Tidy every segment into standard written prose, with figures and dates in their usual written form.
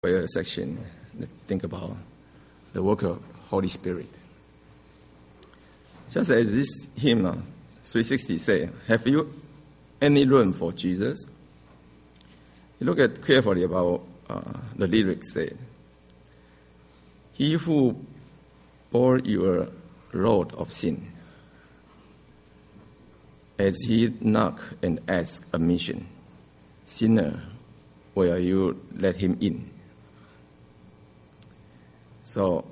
prayer section, let's think about the work of Holy Spirit. Just as this hymn 360 say, have you any room for Jesus? You look at carefully about the lyrics say, he who bore your load of sin, as he knock and ask admission, sinner, will you let him in? So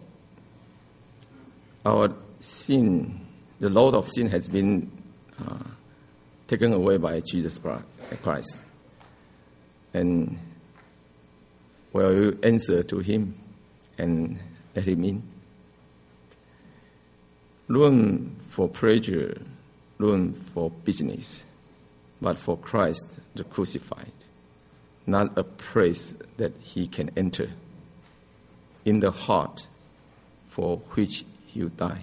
our sin, the load of sin has been taken away by Jesus Christ. And will you answer to him and let him in? Room for pleasure, room for business, but for Christ the crucified, not a place that he can enter, in the heart for which you die.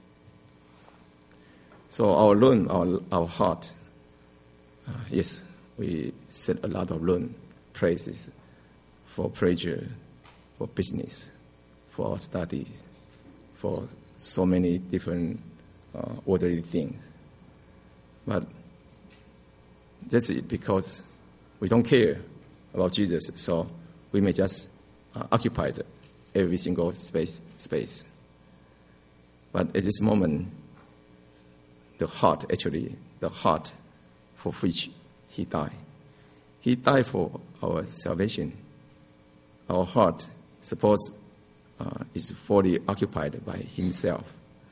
So our room, our heart, yes, we said a lot of room, places for pleasure, for business, for our studies, for so many different orderly things. But that's it, because we don't care about Jesus, so we may just occupy every single space. But at this moment, the heart for which he died. He died for our salvation. Our heart, suppose, is fully occupied by himself.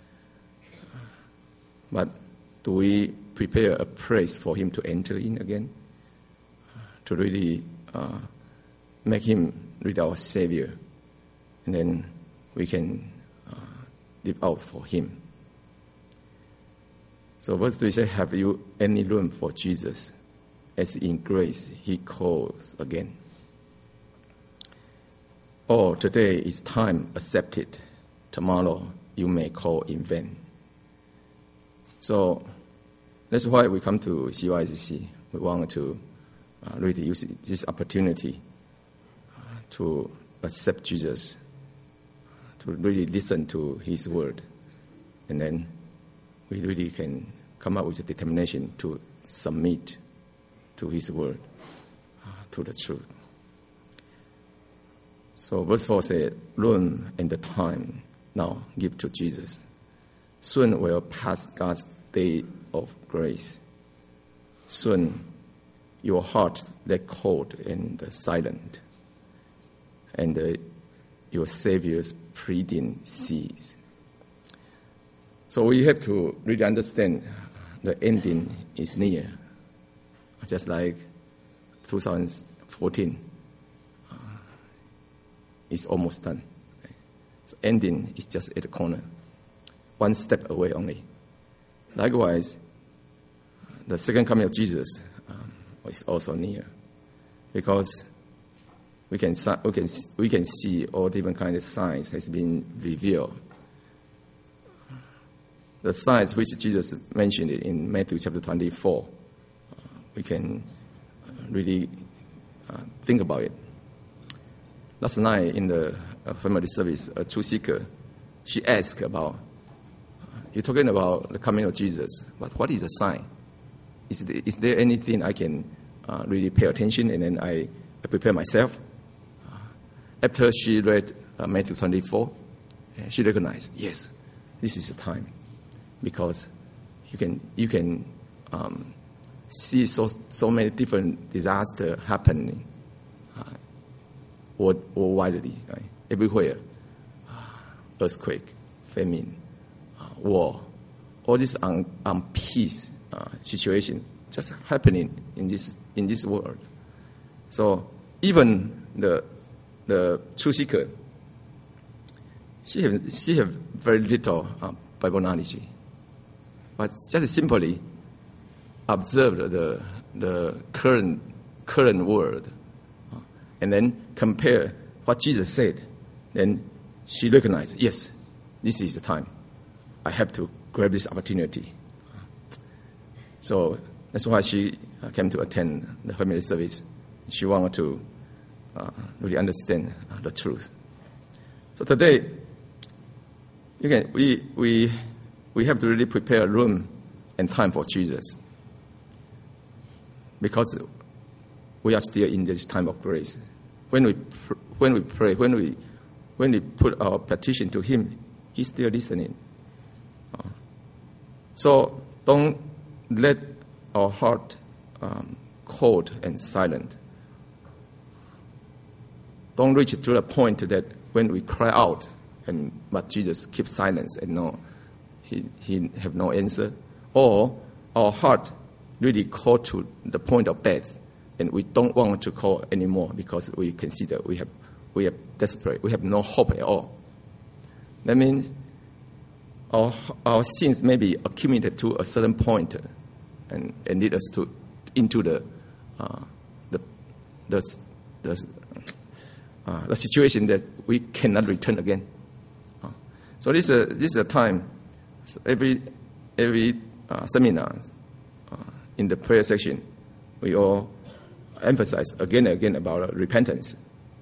But do we prepare a place for him to enter in again? To really make him really our Savior. And then we can live out for him. So verse 3 says, have you any room for Jesus? As in grace he calls again. Oh, today is time accepted. Tomorrow you may call in vain. So that's why we come to CYCC. We want to really use this opportunity to accept Jesus, to really listen to his word. And then we really can come up with a determination to submit to his word, to the truth. So verse 4 says, room and the time now give to Jesus. Soon will pass God's day of grace. Soon your heart that cold and silent, and your Savior's pleading cease. So we have to really understand the ending is near. Just like 2014 is almost done. So ending is just at the corner, one step away only. Likewise, the second coming of Jesus is also near, because we can see all different kinds of signs has been revealed. The signs which Jesus mentioned in Matthew chapter 24, we can really think about it. Last night in the family service, a truth seeker, she asked about, you're talking about the coming of Jesus, but what is a sign? Is there anything I can really pay attention and then I prepare myself? After she read Matthew 24, she recognized, yes, this is the time, because you can see so many different disasters happening worldwide, right? Everywhere. Earthquake, famine, war, all this unpeace situation just happening in this world. So even the truth seeker, she have very little Bible knowledge, but just simply observe the current world, and then compare what Jesus said. Then she recognized, yes, this is the time. I have to grab this opportunity. So that's why she came to attend the family service. She wanted to really understand the truth. So today, we have to really prepare a room and time for Jesus, because we are still in this time of grace. When we pray, when we put our petition to Him, He's still listening. So don't let our heart cold and silent. Don't reach to the point that when we cry out, but Jesus keeps silence and he have no answer, or our heart really cold to the point of death, and we don't want to call anymore because we consider we are desperate, we have no hope at all. That means our sins may be accumulated to a certain point and lead us into the situation that we cannot return again. So this is a time. So every seminar in the prayer section, we all emphasize again and again about repentance.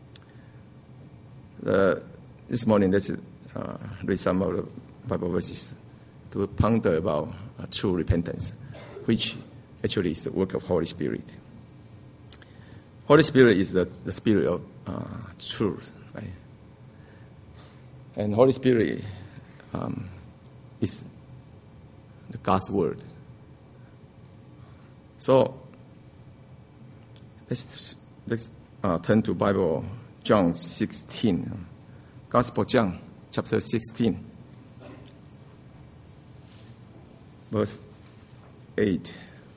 This morning, let's read some of the Bible verses to ponder about true repentance, which actually is the work of Holy Spirit. Holy Spirit is the spirit of truth, right? And Holy Spirit is the God's word. So let's turn to Bible, John 16, Gospel John, chapter 16, verse 8.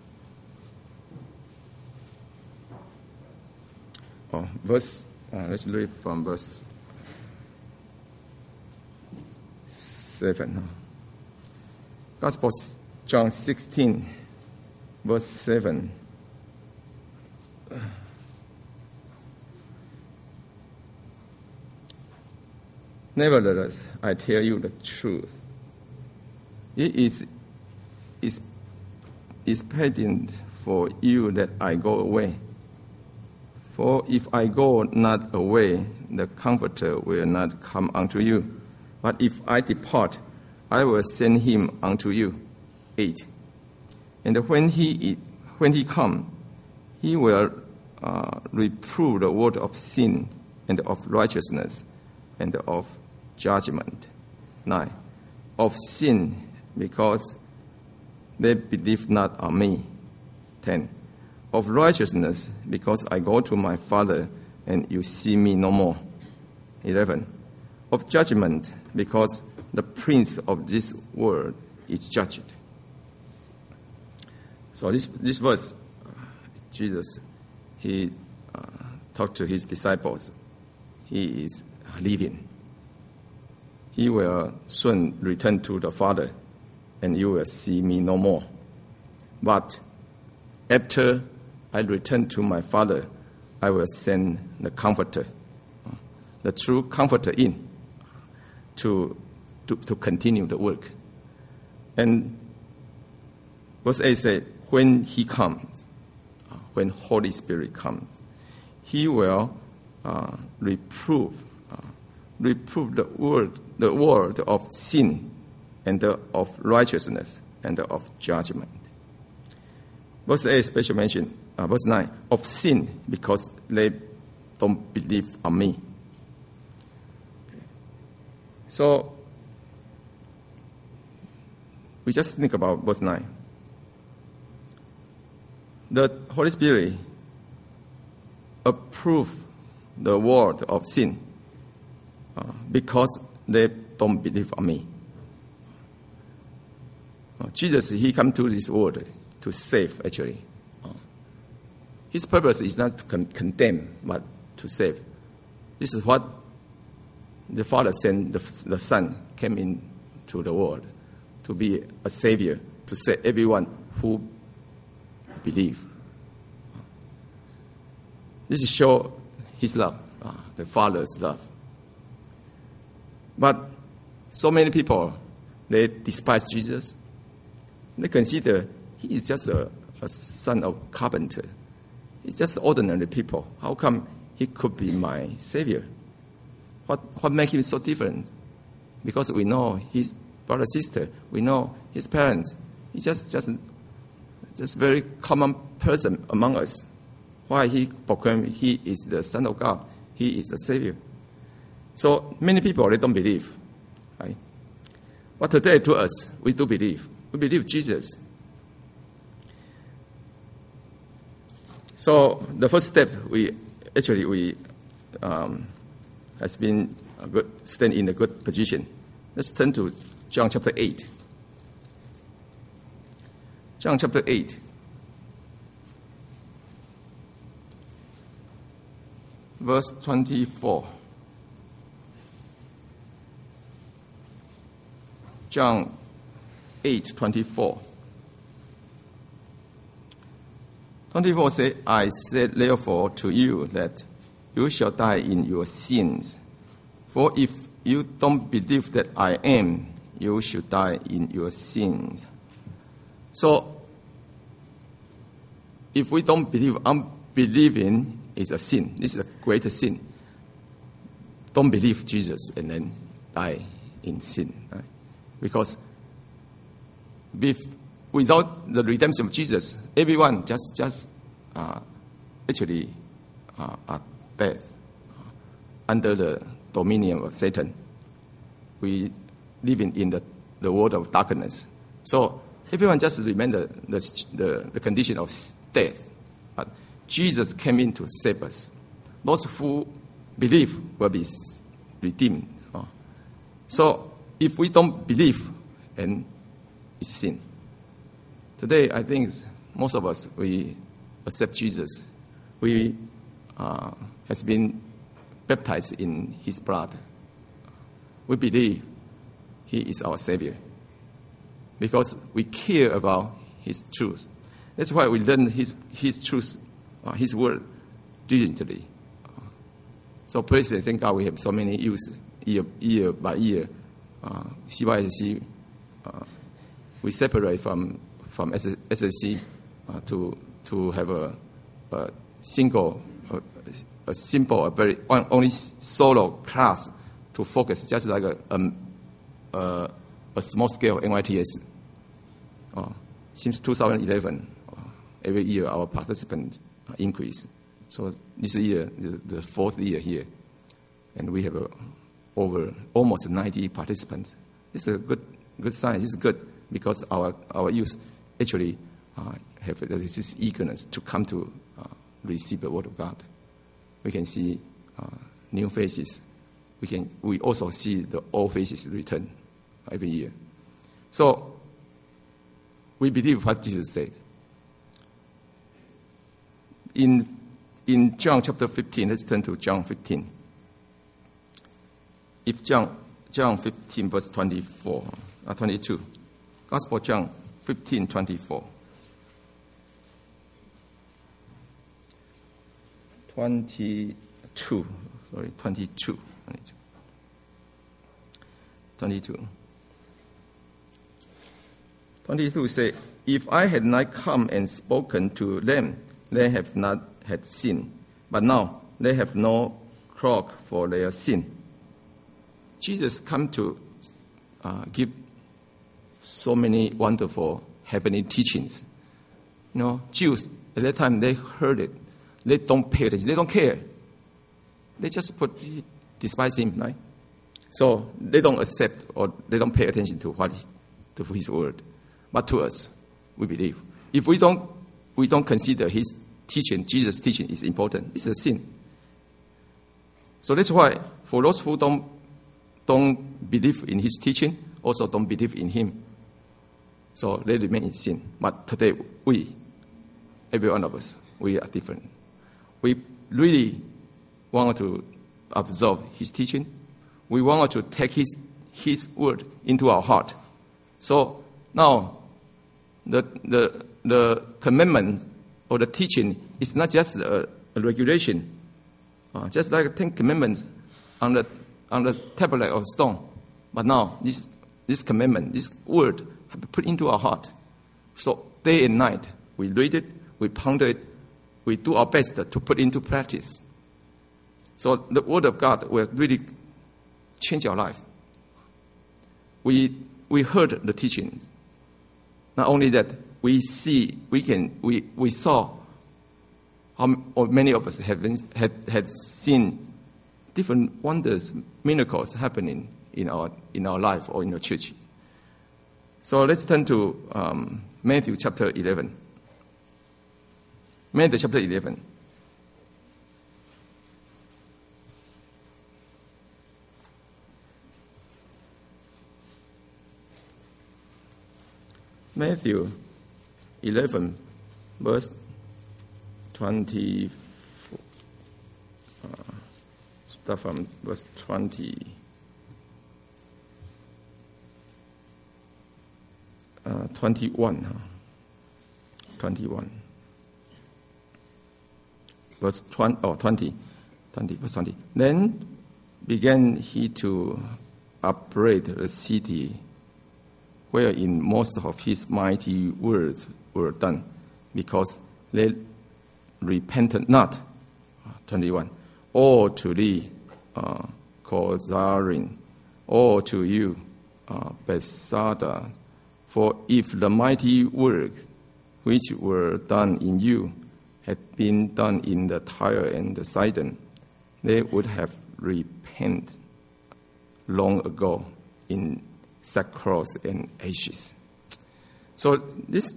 Let's read from verse 7. Gospel John 16, verse 7. Nevertheless, I tell you the truth. It is expedient for you that I go away. For if I go not away, the Comforter will not come unto you. But if I depart, I will send him unto you. 8. And when he come, he will reprove the word of sin and of righteousness and of judgment. 9. Of sin, because they believe not on me. 10. Of righteousness, because I go to my Father, and you see me no more. 11. Of judgment, because the prince of this world is judged. So this verse, Jesus, he talked to his disciples. He is leaving. He will soon return to the Father, and you will see me no more. But after I return to my Father, I will send the Comforter, the true Comforter in, to continue the work. And verse 8 said, when he comes, when Holy Spirit comes, he will reprove the world of sin and of righteousness and of judgment. Verse 8 special mention, verse 9, of sin, because they don't believe on me. So we just think about verse 9. The Holy Spirit approved the word of sin because they don't believe on me. Jesus, he came to this world to save, actually. His purpose is not to condemn, but to save. This is what the Father sent the Son came into the world, to be a Savior, to save everyone who believe. This is show his love, the Father's love. But so many people, they despise Jesus. They consider he is just a son of carpenter. He's just ordinary people. How come he could be my Savior. What makes him so different? Because we know his brother, sister, we know his parents. He's just very common person among us. Why he proclaimed he is the Son of God, he is the Savior. So many people, they don't believe. Right? But today to us, we do believe. We believe Jesus. So the first step, we has been stand in a good position. Let's turn to John chapter 8. John chapter 8. Verse 24. John 8:24. 24 says, I said therefore to you that you shall die in your sins. For if you don't believe that I am, you should die in your sins. So, if we don't believe, unbelieving is a sin. This is a greater sin. Don't believe Jesus and then die in sin. Right? Because without the redemption of Jesus, everyone just are dead under the dominion of Satan. We live in the world of darkness. So everyone just remember the condition of death. But Jesus came in to save us. Those who believe will be redeemed. So if we don't believe, then it's sin. Today, I think most of us, we accept Jesus. We has been baptized in his blood. We believe he is our Savior because we care about his truth. That's why we learn his truth, his word diligently. So praise and thank God we have so many youth year by year. CYSC, we separate from SSC to have a simple, only solo class to focus, just like a small scale NYTS. Since 2011, every year our participants increase. So this year, the fourth year here, and we have over almost 90 participants. It's a good sign. It's good because our youth actually have this eagerness to come to receive the Word of God. We can see new faces. We also see the old faces return every year. So we believe what Jesus said. In John chapter 15, let's turn to John 15. If John 15 verse 22. Gospel John 15:24. 22 say, if I had not come and spoken to them, they have not had sin. But now they have no cloak for their sin. Jesus come to give so many wonderful heavenly teachings. Jews at that time, they heard it. They don't pay attention. They don't care. They just despise him, right? So they don't accept or they don't pay attention to his word. But to us, we believe. If we don't consider his teaching, Jesus' teaching is important. It's a sin. So that's why for those who don't believe in his teaching, also don't believe in him. So they remain in sin. But today, every one of us, we are different. We really want to observe his teaching. We want to take his word into our heart. So now, the commandment or the teaching is not just a regulation, just like 10 commandments on the tablet of stone. But now, this commandment, this word, have been put into our heart. So day and night, we read it, we ponder it, we do our best to put into practice. So the Word of God will really change our life. We heard the teaching. Not only that, we saw how many of us had seen different wonders, miracles happening in our life or in the church. So let's turn to Matthew chapter 11. Matthew chapter 11. Matthew 11, verse 24. Start from verse 20. 21. 21. Verse 20. Verse 20. Then began he to upbraid the city wherein most of his mighty words were done, because they repented not. 21. Or to thee, Chorazin, or to you, Bethsaida, for if the mighty works which were done in you had been done in the Tyre and the Sidon, they would have repented long ago in sackcloth and ashes. So this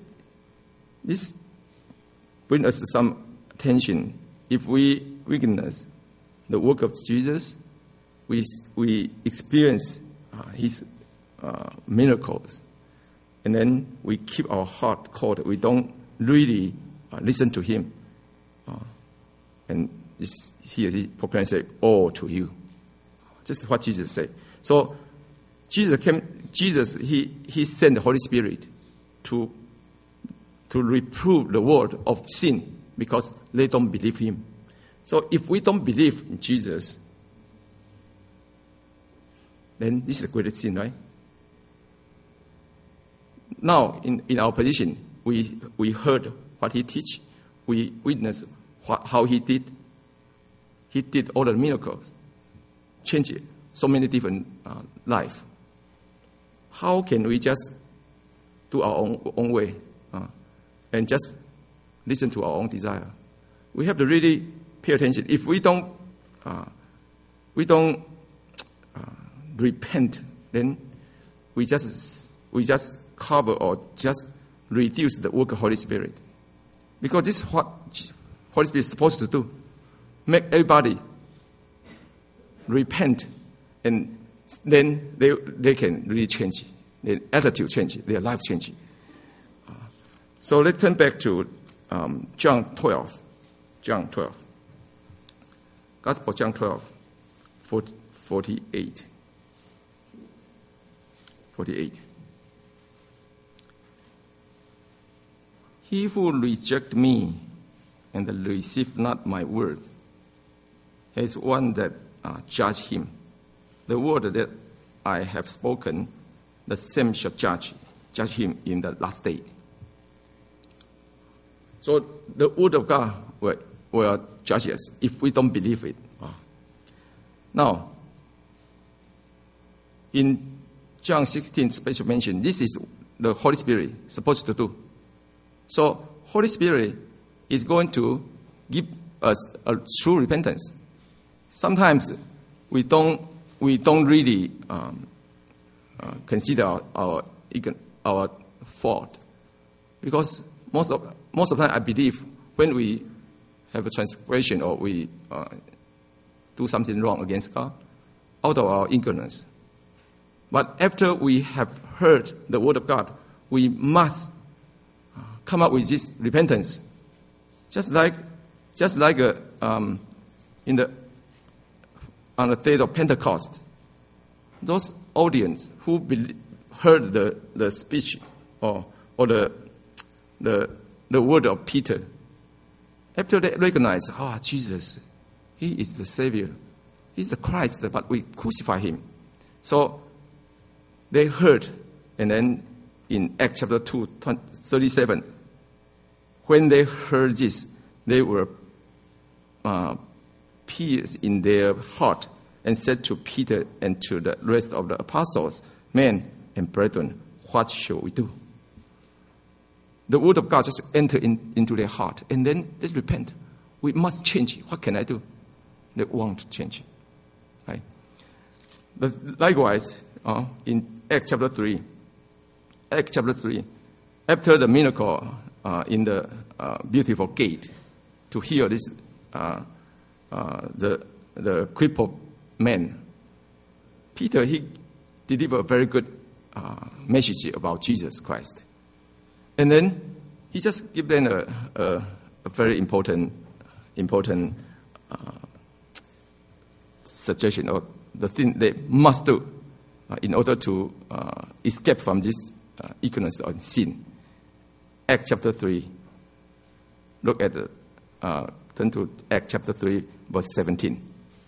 brings us some attention. If we witness the work of Jesus, we experience his miracles, and then we keep our heart cold. We don't really listen to him, and he proclaims, "Say, oh, to you." This is what Jesus said. So Jesus, he sent the Holy Spirit to reprove the world of sin because they don't believe him. So if we don't believe in Jesus, then this is a great sin, right? Now, in our position, we heard what he teach. We witnessed how he did. He did all the miracles, changed so many different life. How can we just do our own way and just listen to our own desire? We have to really pay attention. If we don't repent, then we just cover or just reduce the work of Holy Spirit, because this is what Holy Spirit is supposed to do: make everybody repent, and then they can really change, their attitude change, their life change. So let's turn back to John 12. John 12. Gospel John 12, 48. 48. He who rejects me and receives not my word has one that judge him. The word that I have spoken, the same shall judge him in the last day. So the word of God will judge us if we don't believe it. Now, in John 16, special mention, this is the Holy Spirit supposed to do. So Holy Spirit is going to give us a true repentance. Sometimes we don't really consider our fault, because most of the time I believe when we have a transgression or we do something wrong against God, out of our ignorance. But after we have heard the word of God, we must come up with this repentance. Just like on the day of Pentecost, those audience who heard the speech or the word of Peter, after they recognize, Jesus, he is the Savior, he's the Christ, but we crucify him. So they heard, and then in Acts chapter 2, 37, when they heard this, they were pierced in their heart, and said to Peter and to the rest of the apostles, "Men and brethren, what shall we do?" The word of God just entered into their heart, and then they repent. We must change. What can I do? They want to change. Right? Likewise, in Acts chapter 3, after the miracle in the beautiful gate, to heal this the crippled man, Peter, he delivered a very good message about Jesus Christ. And then he just gave them a very important suggestion, or the thing they must do in order to escape from this ignorance of sin. Acts chapter 3. Look at turn to Acts chapter 3, verse 17.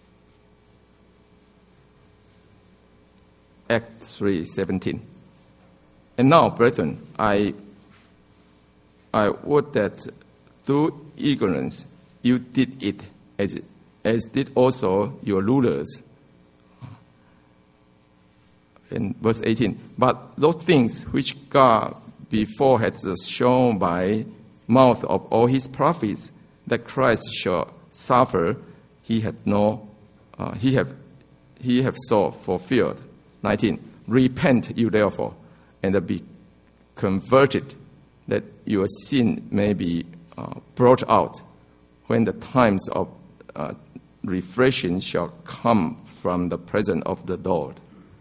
Acts 3:17. And now, brethren, I would that through ignorance you did it, as did also your rulers. In verse 18, but those things which God before had shown by mouth of all his prophets that Christ shall suffer, he have so fulfilled. 19, repent you therefore, and be converted, that your sin may be brought out, when the times of refreshing shall come from the presence of the Lord.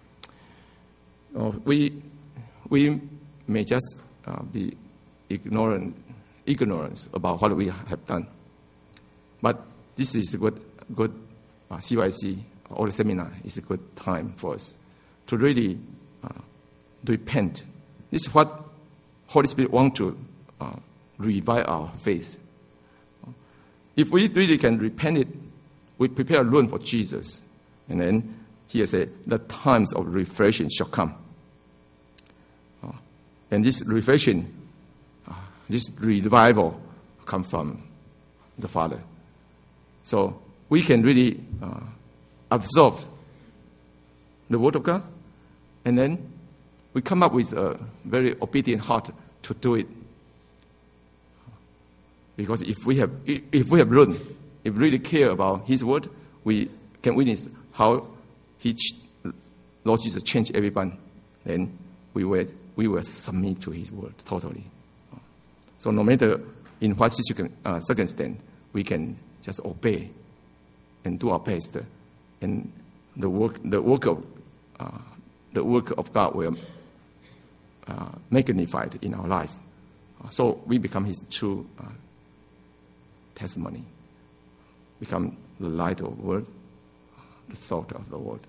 We may just be ignorance about what we have done. But this is a good CYC, or the seminar is a good time for us to really repent. This is what Holy Spirit wants to revive our faith. If we really can repent it, we prepare a room for Jesus. And then here said, the times of refreshing shall come. And this refreshing, this revival comes from the Father. So we can really absorb the Word of God, and then we come up with a very obedient heart to do it. Because if we have learned, if we really care about His Word, we can witness how Lord Jesus changed everyone. Then we will submit to His Word totally. So no matter in what circumstance, we can just obey and do our best, and the work of God will magnified in our life. So we become His true testimony, become the light of the world, the salt of the world.